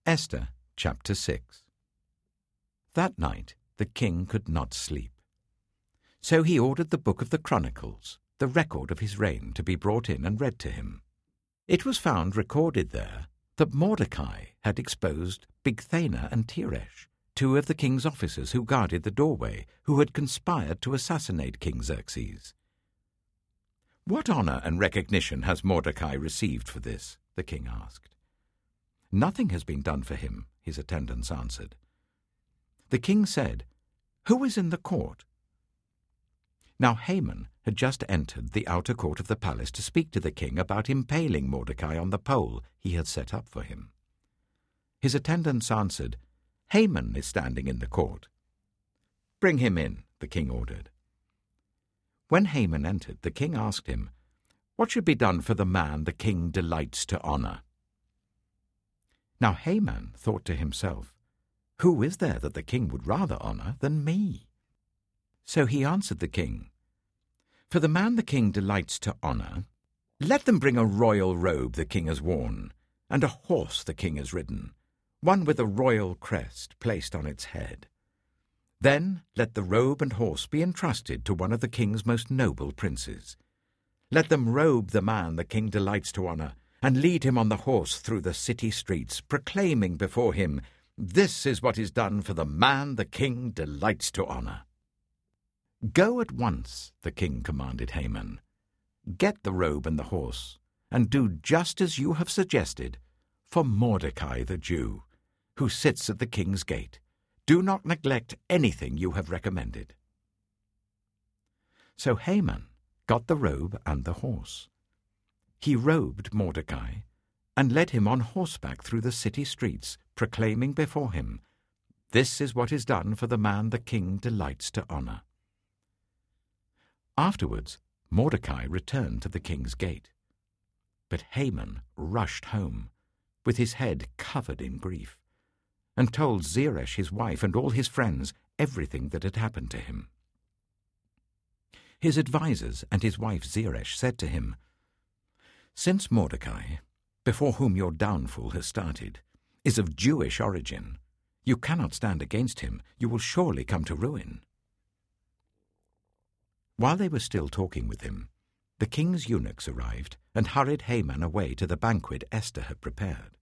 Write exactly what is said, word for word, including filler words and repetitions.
Esther chapter six. That night the king could not sleep. So he ordered the book of the Chronicles, the record of his reign, to be brought in and read to him. It was found recorded there that Mordecai had exposed Bigthana and Teresh, two of the king's officers who guarded the doorway, who had conspired to assassinate King Xerxes. "What honor and recognition has Mordecai received for this?" the king asked. "Nothing has been done for him," his attendants answered. The king said, "Who is in the court?" Now Haman had just entered the outer court of the palace to speak to the king about impaling Mordecai on the pole he had set up for him. His attendants answered, "Haman is standing in the court." "Bring him in," the king ordered. When Haman entered, the king asked him, "What should be done for the man the king delights to honor?" Now Haman thought to himself, "Who is there that the king would rather honor than me?" So he answered the king, "For the man the king delights to honor, let them bring a royal robe the king has worn, and a horse the king has ridden, one with a royal crest placed on its head. Then let the robe and horse be entrusted to one of the king's most noble princes. Let them robe the man the king delights to honor, and lead him on the horse through the city streets, proclaiming before him, 'This is what is done for the man the king delights to honor.'" "Go at once," the king commanded Haman. "Get the robe and the horse, and do just as you have suggested for Mordecai the Jew, who sits at the king's gate. Do not neglect anything you have recommended." So Haman got the robe and the horse. He robed Mordecai and led him on horseback through the city streets, proclaiming before him, "This is what is done for the man the king delights to honor." Afterwards, Mordecai returned to the king's gate. But Haman rushed home, with his head covered in grief, and told Zeresh his wife and all his friends everything that had happened to him. His advisers and his wife Zeresh said to him, "Since Mordecai, before whom your downfall has started, is of Jewish origin, you cannot stand against him. You will surely come to ruin." While they were still talking with him, the king's eunuchs arrived and hurried Haman away to the banquet Esther had prepared.